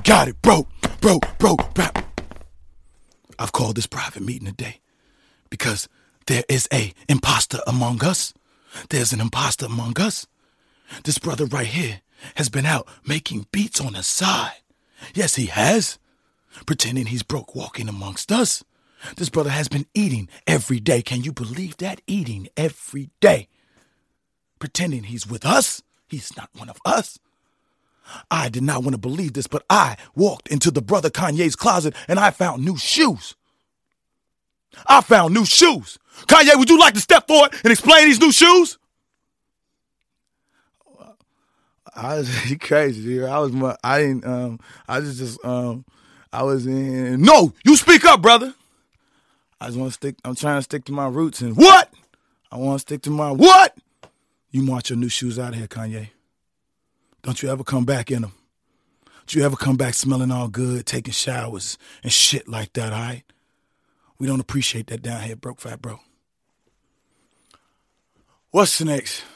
got it, bro. I've called this private meeting today because there is a imposter among us. There's an imposter among us. This brother right here has been out making beats on the side. Yes, he has. Pretending he's broke walking amongst us. This brother has been eating every day. Can you believe that? Eating every day. Pretending he's with us. He's not one of us. I did not want to believe this, but I walked into the brother Kanye's closet and I found new shoes. Kanye, would you like to step forward and explain these new shoes? You crazy, dude. No, you speak up, brother. I'm trying to stick to my roots and what? I want to stick to my what? You march your new shoes out of here, Kanye. Don't you ever come back in them. Don't you ever come back smelling all good, taking showers and shit like that, all right? We don't appreciate that down here, broke fat bro. What's next?